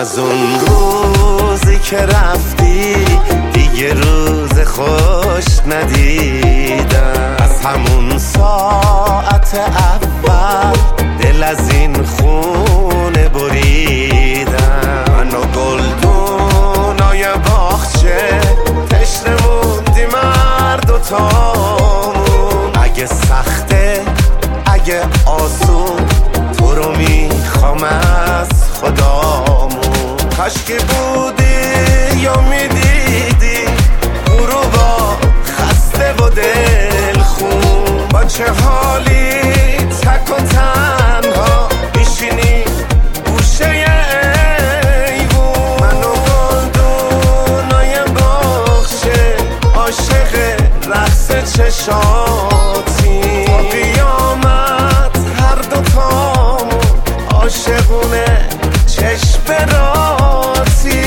از اون روزی که رفتی دیگه روز خوش ندیدم. از همون ساعت اول دل از این خونه بریدم. من و گلدونای باغچه تشنه موندیم هر دوتامون. اگه سخته اگه آسون تو رو میخوام از خدامون. کاشکی بودی یا میدیدی غروبا خسته و دلخون. با چه حالی تک و تنها میشینی گوشه ایوون. من و گلدونای باغچه عاشق رقص چشاتی. تا قیامت هر دوتامون عاشقونه چشم راتی.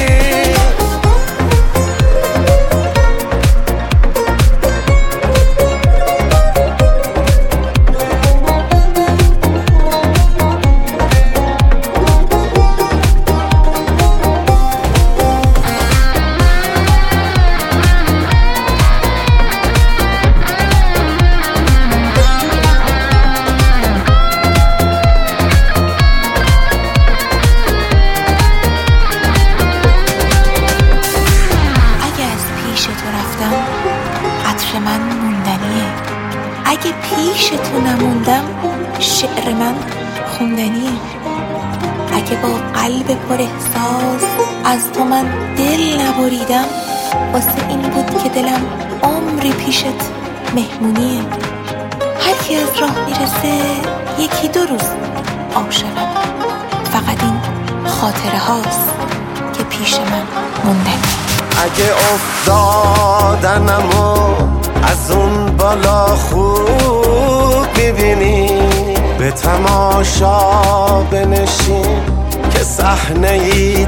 عطر من موندنیه. اگه پیش تو نموندم شعر من خوندنیه. اگه با قلب پر احساس از تو من دل نبریدم واسه این بود که دلم عمری پیشت مهمونیه. هر کی از راه میرسه یکی دو روز عاشقم. فقط این خاطره هاست که پیش من موندنیه. اگه افتادنمو از اون بالا خوب میبینی به تماشا بنشین که صحنه ای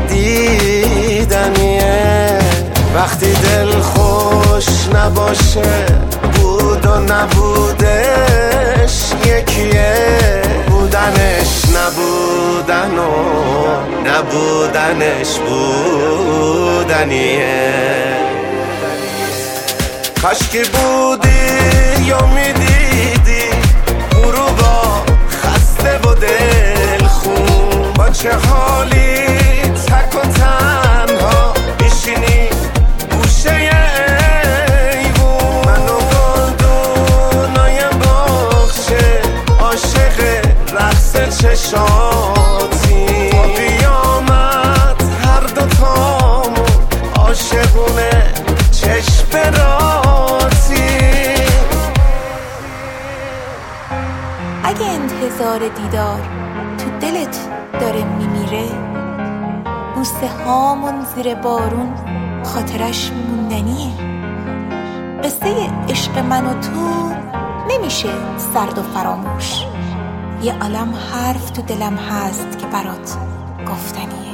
دیدنیه. وقتی دل خوش نباشه بود و نبودش یکیه. بودنش نبودن و نبودنش بودنیه. کاشکی بودی یا میدیدی غروبا خسته و دلخون. با چه حالی تک و تنها میشینی گوشه ایوون. من و گلدونای باغچه عاشق رقص چشاتی. تا قیامت هر دوتامون عاشقونه چشم راتی. اگه انتظار دیدار تو دلت داره میمیره بوسه هامون زیر بارون خاطرش موندنیه. قصه عشق من و تو نمیشه سرد و فراموش. یه عالم حرف تو دلم هست که برات گفتنیه.